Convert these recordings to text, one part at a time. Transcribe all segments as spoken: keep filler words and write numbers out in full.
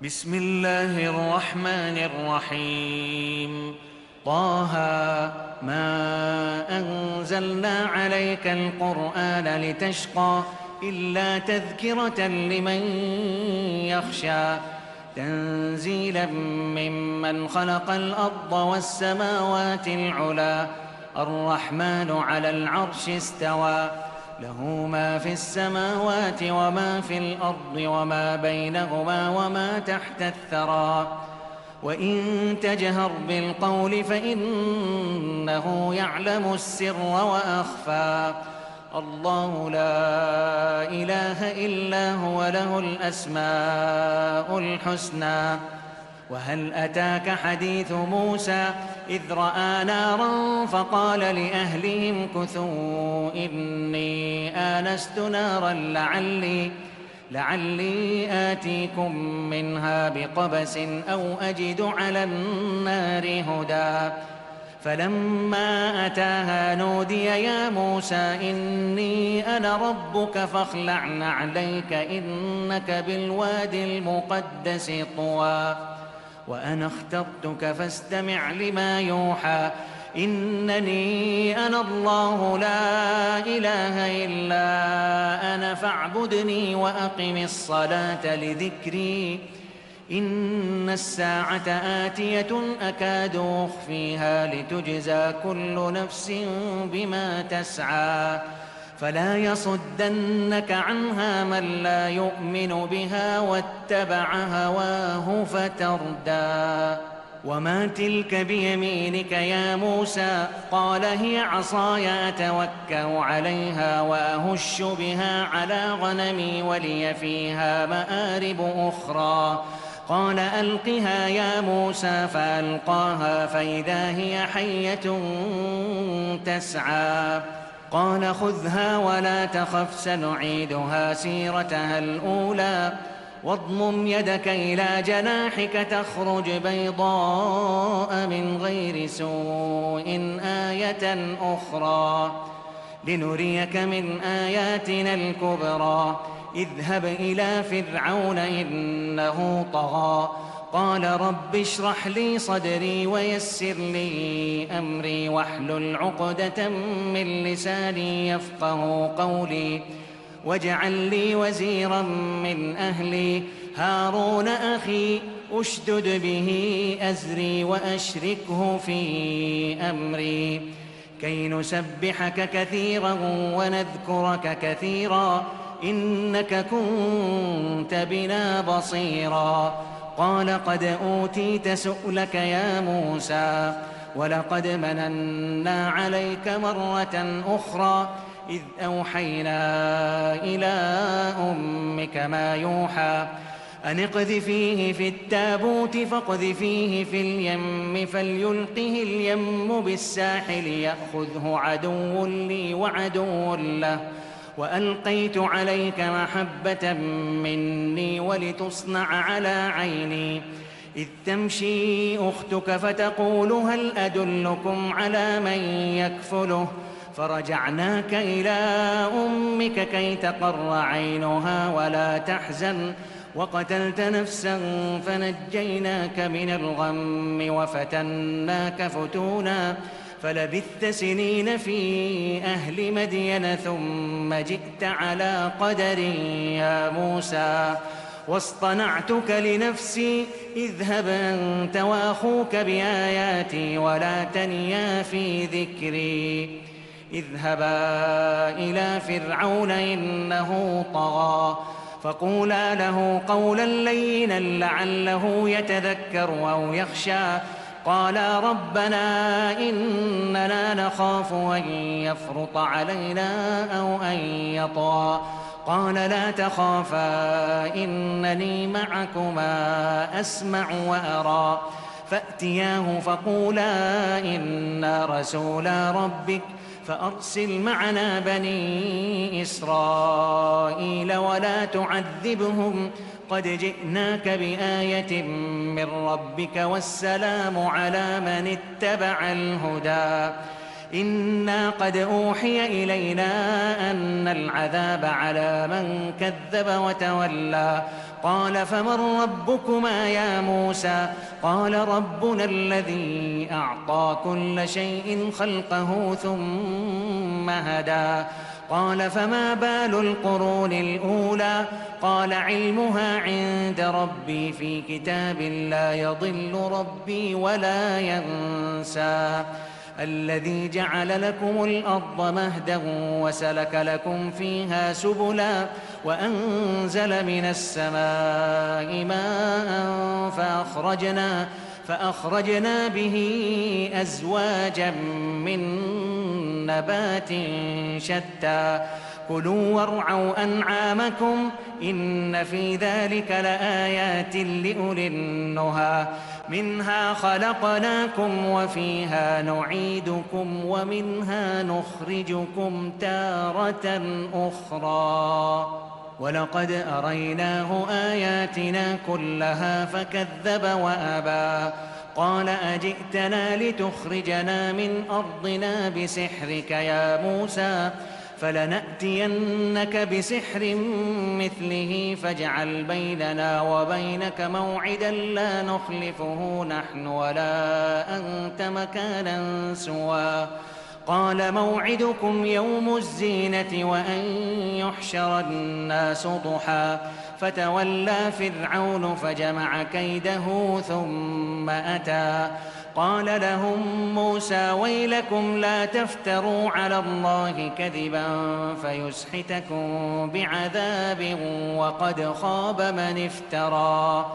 بسم الله الرحمن الرحيم. طه ما أنزلنا عليك القرآن لتشقى إلا تذكرة لمن يخشى تنزيلا ممن خلق الأرض والسماوات العلى الرحمن على العرش استوى له ما في السماوات وما في الأرض وما بينهما وما تحت الثرى وإن تجهر بالقول فإنه يعلم السر وأخفى الله لا إله إلا هو له الأسماء الحسنى. وهل أتاك حديث موسى إذ رأى نارا فقال لأهلهم كثوا إني آنست نارا لعلي, لعلي آتيكم منها بقبس أو أجد على النار هدى فلما أتاها نودي يا موسى إني أنا ربك فاخلع عليك إنك بالوادي المقدس طوى وأنا اخترتك فاستمع لما يوحى إنني أنا الله لا إله إلا أنا فاعبدني وأقم الصلاة لذكري إن الساعة آتية أكاد أخفيها لتجزى كل نفس بما تسعى فلا يصدنك عنها من لا يؤمن بها واتبع هواه فتردى. وما تلك بيمينك يا موسى قال هي عصاي أتوكأ عليها وأهش بها على غنمي ولي فيها مآرب أخرى قال ألقها يا موسى فألقاها فإذا هي حية تسعى قال خذها ولا تخف سنعيدها سيرتها الأولى واضمم يدك إلى جناحك تخرج بيضاء من غير سوء آية أخرى لنريك من آياتنا الكبرى اذهب إلى فرعون إنه طغى قال رب اشرح لي صدري ويسر لي أمري واحلل عقدة من لساني يفقه قولي واجعل لي وزيرا من أهلي هارون أخي أشدد به أزري وأشركه في أمري كي نسبحك كثيرا ونذكرك كثيرا إنك كنت بنا بصيرا قال قد أوتيت سؤلك يا موسى ولقد مننا عليك مرة أخرى إذ أوحينا إلى أمك ما يوحى أن اقذفيه في التابوت فاقذفيه في اليم فليلقه اليم بالساحل يأخذه عدو لي وعدو له وألقيت عليك محبة مني ولتصنع على عيني إذ تمشي أختك فتقول هل أدلكم على من يكفله فرجعناك إلى أمك كي تقر عينها ولا تحزن وقتلت نفسا فنجيناك من الغم وفتناك فتونا فلبثت سنين في أهل مدين ثم جئت على قدر يا موسى واصطنعتك لنفسي اذهب أنت وأخوك بآياتي ولا تنيا في ذكري اذهبا إلى فرعون إنه طغى فقولا له قولا لينا لعله يتذكر أو يخشى قالا ربنا إننا نخاف أن يفرط علينا أو أن يطغى قال لا تخافا إنني معكما أسمع وأرى فأتياه فقولا إنا رسولا ربك فأرسل معنا بني إسرائيل ولا تعذبهم قد جئناك بآية من ربك والسلام على من اتبع الهدى إنا قد أوحي إلينا أن العذاب على من كذب وتولى قال فمن ربكما يا موسى قال ربنا الذي أعطى كل شيء خلقه ثم هدى قال فما بال القرون الأولى قال علمها عند ربي في كتاب لا يضل ربي ولا ينسى الذي جعل لكم الأرض مهدا وسلك لكم فيها سبلا وأنزل من السماء ماء فأخرجنا, فأخرجنا به أزواجا من نبات شتى كلوا وارعوا أنعامكم إن في ذلك لآيات لأولي النهى منها خلقناكم وفيها نعيدكم ومنها نخرجكم تارة أخرى ولقد أريناه آياتنا كلها فكذب وأبى قال أجئتنا لتخرجنا من أرضنا بسحرك يا موسى فلنأتينك بسحر مثله فاجعل بيننا وبينك موعدا لا نخلفه نحن ولا أنت مكانا سوى قال موعدكم يوم الزينة وأن يحشر الناس ضحى فتولى فرعون فجمع كيده ثم أتى قال لهم موسى ويلكم لا تفتروا على الله كذبا فيسحتكم بعذاب وقد خاب من افترى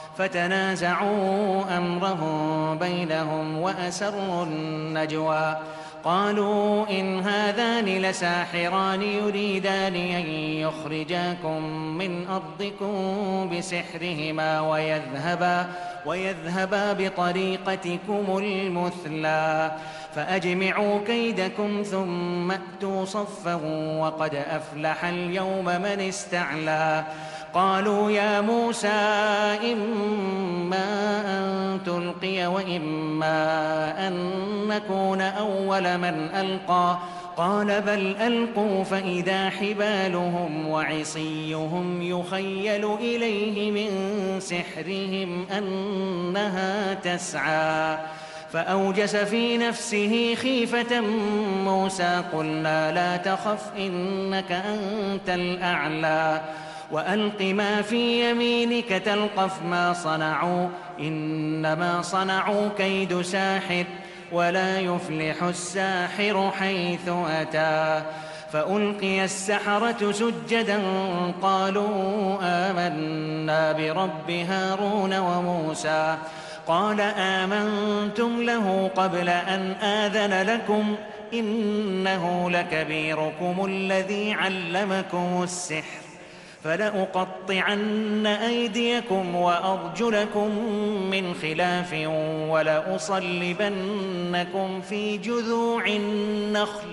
فتنازعوا أمرهم بينهم وأسروا النجوى قالوا إن هذان لساحران يريدان أن يخرجاكم من أرضكم بسحرهما ويذهبا, ويذهبا بطريقتكم المثلى فأجمعوا كيدكم ثم أتوا صفا وقد أفلح اليوم من استعلى قالوا يا موسى إما أن تلقي وإما أن نكون أول من ألقى قال بل ألقوا فإذا حبالهم وعصيهم يخيل إليه من سحرهم أنها تسعى فأوجس في نفسه خيفة موسى قلنا لا تخف إنك أنت الأعلى وألق ما في يمينك تلقف ما صنعوا إنما صنعوا كيد ساحر ولا يفلح الساحر حيث أتى فألقي السحرة سجدا قالوا آمنا برب هارون وموسى قال آمنتم له قبل أن آذن لكم إنه لكبيركم الذي علمكم السحر فلأقطعن أيديكم وأرجلكم من خلاف ولأصلبنكم في جذوع النخل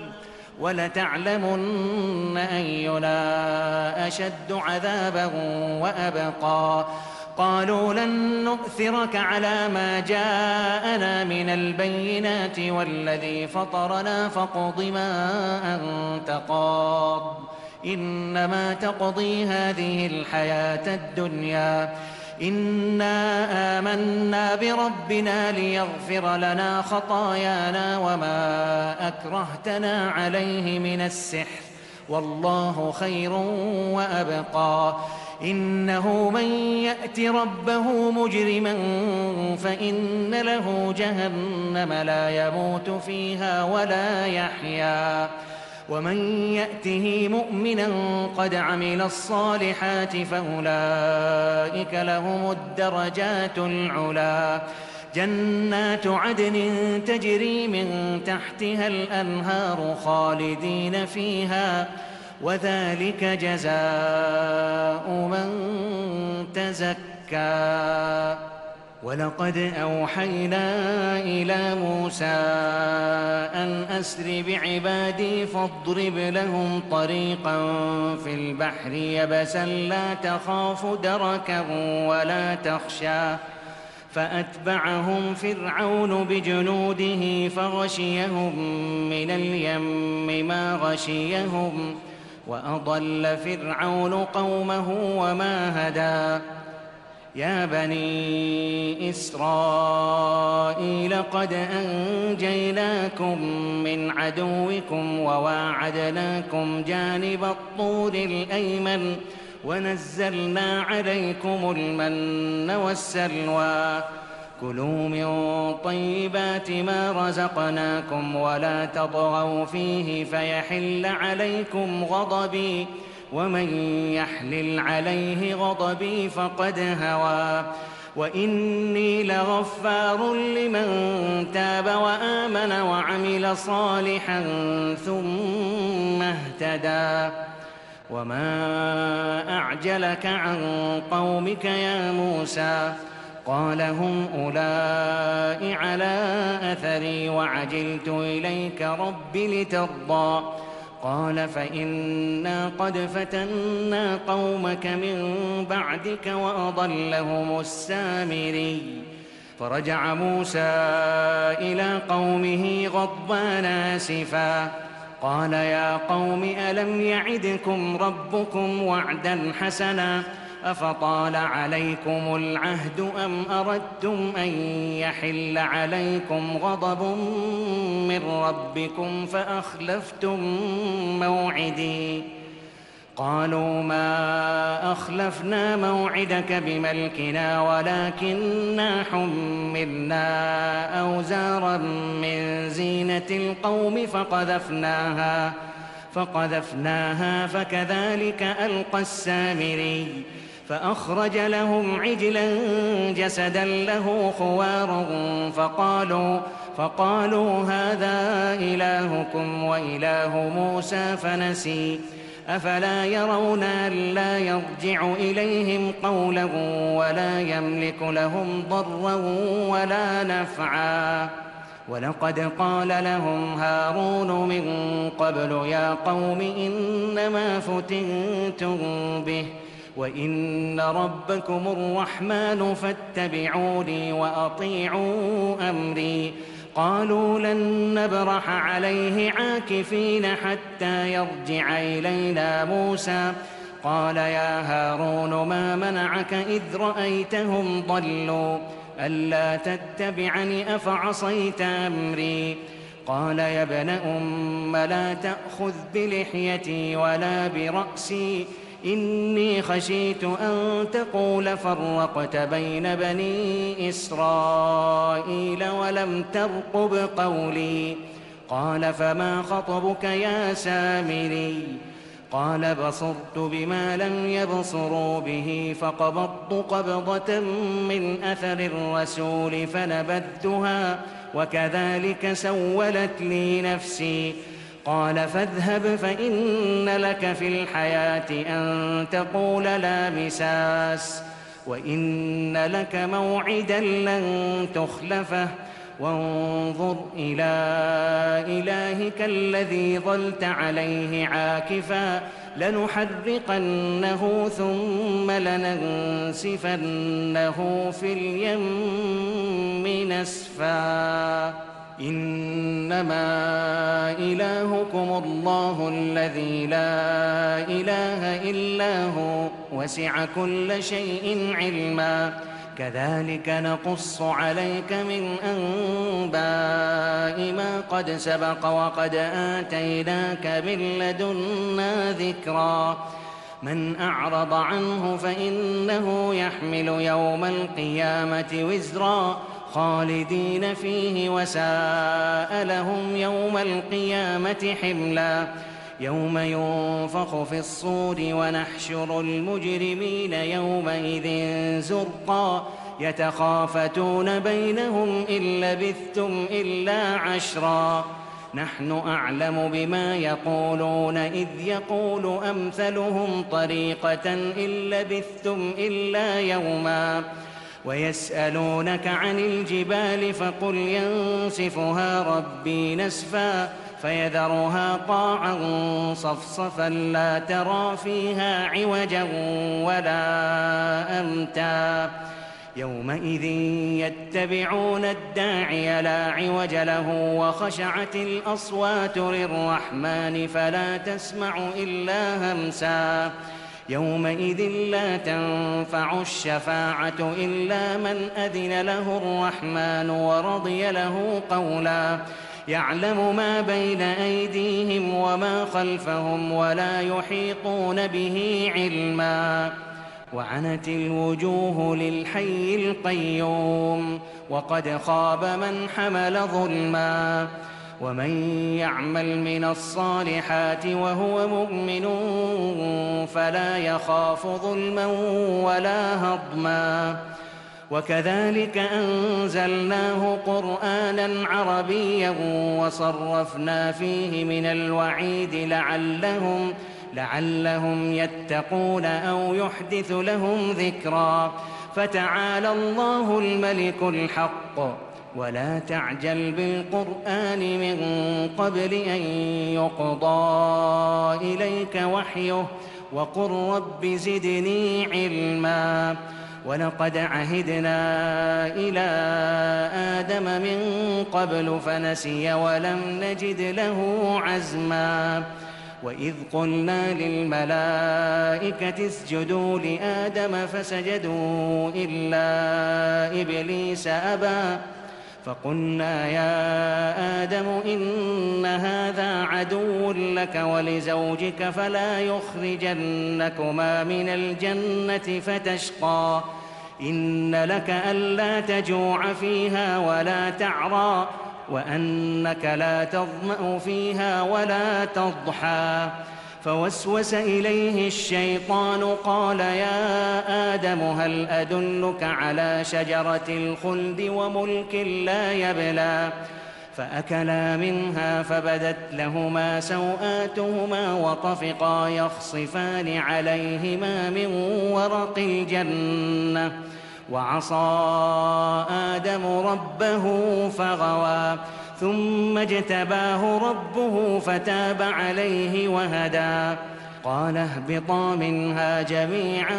ولتعلمن أينا أشد عذابا وأبقى قالوا لن نؤثرك على ما جاءنا من البينات والذي فطرنا فاقض ما أنت قاض إنما تقضي هذه الحياة الدنيا إنا آمنا بربنا ليغفر لنا خطايانا وما أكرهتنا عليه من السحر والله خير وأبقى إنه من يأت ربه مجرما فإن له جهنم لا يموت فيها ولا يحيا ومن يأته مؤمنا قد عمل الصالحات فأولئك لهم الدرجات العلا جنات عدن تجري من تحتها الأنهار خالدين فيها وذلك جزاء من تزكى ولقد أوحينا إلى موسى أن أسر بعبادي فاضرب لهم طريقا في البحر يبسا لا تخاف دركا ولا تخشى فأتبعهم فرعون بجنوده فغشيهم من اليم ما غشيهم وأضل فرعون قومه وما هدى يا بني إسرائيل قد أنجيناكم من عدوكم وواعدناكم جانب الطور الأيمن ونزلنا عليكم المن والسلوى كلوا من طيبات ما رزقناكم ولا تطغوا فيه فيحل عليكم غضبي ومن يحلل عليه غضبي فقد هوى وإني لغفار لمن تاب وآمن وعمل صالحا ثم اهتدى وما أعجلك عن قومك يا موسى قال هم أولئك على أثري وعجلت إليك رب لترضى قال فإنا قد فتنا قومك من بعدك وأضلهم السامري فرجع موسى إلى قومه غضبان آسفا قال يا قوم ألم يعدكم ربكم وعدا حسنا أفطال عليكم العهد أم أردتم أن يحل عليكم غضب من ربكم فأخلفتم موعدي قالوا ما أخلفنا موعدك بملكنا ولكننا حملنا أوزارا من زينة القوم فقذفناها فقذفناها فكذلك ألقى السامري فأخرج لهم عجلا جسدا له خوار فقالوا, فقالوا هذا إلهكم وإله موسى فنسي أفلا يرون ألا يرجع إليهم قولا ولا يملك لهم ضرا ولا نفعا ولقد قال لهم هارون من قبل يا قوم إنما فتنتم به وإن ربكم الرحمن فاتبعوني وأطيعوا أمري قالوا لن نبرح عليه عاكفين حتى يرجع إلينا موسى قال يا هارون ما منعك إذ رأيتهم ضلوا ألا تتبعني أفعصيت أمري قال يا ابن أم لا تأخذ بلحيتي ولا برأسي إني خشيت أن تقول فرقت بين بني إسرائيل ولم ترقب قولي قال فما خطبك يا سامري قال بصرت بما لم يبصروا به فقبضت قبضة من أثر الرسول فنبذتها وكذلك سولت لي نفسي قال فاذهب فإن لك في الحياة أن تقول لا مساس وإن لك موعدا لن تخلفه وانظر إلى إلهك الذي ظلت عليه عاكفا لنحرقنه ثم لننسفنه في اليم نسفا إنما إلهكم الله الذي لا إله إلا هو وسع كل شيء علما كذلك نقص عليك من أنباء ما قد سبق وقد آتيناك من لدنا ذكرا من أعرض عنه فإنه يحمل يوم القيامة وزرا خالدين فيه وساء لهم يوم القيامة حملا يوم ينفخ في الصور ونحشر المجرمين يومئذ زرقا يتخافتون بينهم إن لبثتم إلا عشرا نحن أعلم بما يقولون إذ يقول أمثلهم طريقة إن لبثتم إلا يوما ويسألونك عن الجبال فقل ينسفها ربي نسفا فيذرها قاعا صفصفا لا ترى فيها عوجا ولا أمتا يومئذ يتبعون الداعي لا عوج له وخشعت الأصوات للرحمن فلا تسمع إلا همسا يومئذ لا تنفع الشفاعة إلا من أذن له الرحمن ورضي له قولا يعلم ما بين أيديهم وما خلفهم ولا يحيطون به علما وعنت الوجوه للحي القيوم وقد خاب من حمل ظلما ومن يعمل من الصالحات وهو مؤمن فلا يخاف ظلما ولا هضما وكذلك أنزلناه قرآنا عربيا وصرفنا فيه من الوعيد لعلهم لعلهم يتقون أو يحدث لهم ذكرا فتعالى الله الملك الحق ولا تعجل بالقرآن من قبل أن يقضى إليك وحيه وقل رب زدني علما ولقد عهدنا إلى آدم من قبل فنسي ولم نجد له عزما وإذ قلنا للملائكة اسجدوا لآدم فسجدوا إلا إبليس أبى فقلنا يا آدم إن هذا عدو لك ولزوجك فلا يخرجنكما من الجنة فتشقى إن لك ألا تجوع فيها ولا تعرى وأنك لا تظمأ فيها ولا تضحى فوسوس إليه الشيطان قال يا آدم هل أدلك على شجرة الخلد وملك لا يبلى فأكلا منها فبدت لهما سوآتهما وطفقا يخصفان عليهما من ورق الجنة وعصى آدم ربه فغوى ثم اجتباه ربه فتاب عليه وهدى قال اهبطا منها جميعا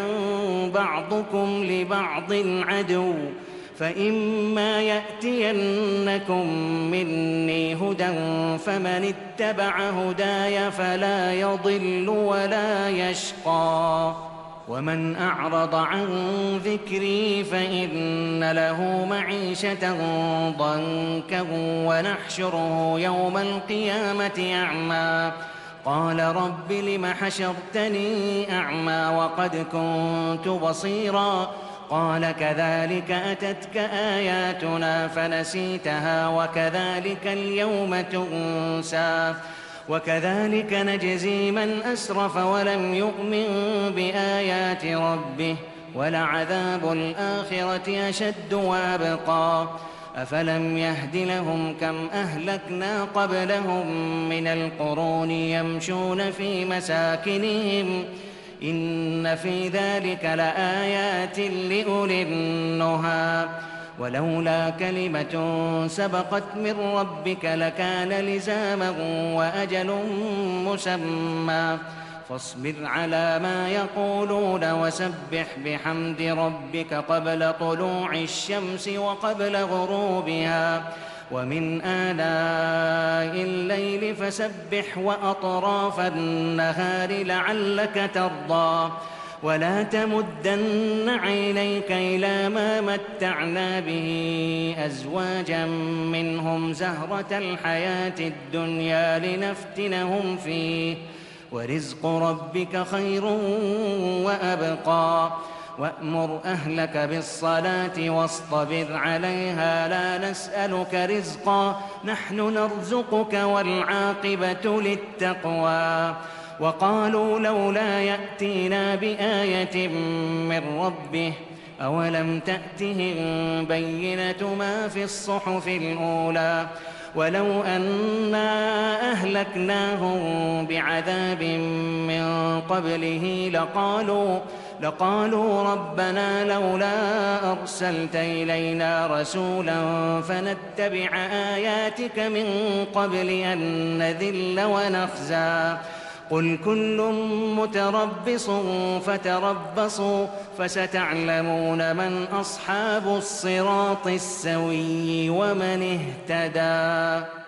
بعضكم لبعض عدو فإما يأتينكم مني هدى فمن اتبع هداي فلا يضل ولا يشقى ومن أعرض عن ذكري فإن له معيشة ضنكا ونحشره يوم القيامة أعمى قال رب لم حشرتني أعمى وقد كنت بصيرا قال كذلك أتتك آياتنا فنسيتها وكذلك اليوم تنسى وكذلك نجزي من أسرف ولم يؤمن بآيات ربه ولعذاب الآخرة أشد وأبقى أفلم يهد لهم كم أهلكنا قبلهم من القرون يمشون في مساكنهم إن في ذلك لآيات لأولي النهى ولولا كلمة سبقت من ربك لكان لزاما وأجل مسمى فاصبر على ما يقولون وسبح بحمد ربك قبل طلوع الشمس وقبل غروبها ومن آلاء الليل فسبح وأطراف النهار لعلك ترضى ولا تمدن عينيك إلى ما متعنا به أزواجا منهم زهرة الحياة الدنيا لنفتنهم فيه ورزق ربك خير وأبقى وأمر أهلك بالصلاة واصطبر عليها لا نسألك رزقا نحن نرزقك والعاقبة للتقوى وقالوا لولا يأتينا بآية من ربه أولم تأتهم بينة ما في الصحف الأولى ولو أنا أهلكناهم بعذاب من قبله لقالوا لقالوا ربنا لولا أرسلت إلينا رسولا فنتبع آياتك من قبل أن نذل ونخزى قل كل متربص فتربصوا فستعلمون من أصحاب الصراط السوي ومن اهتدى.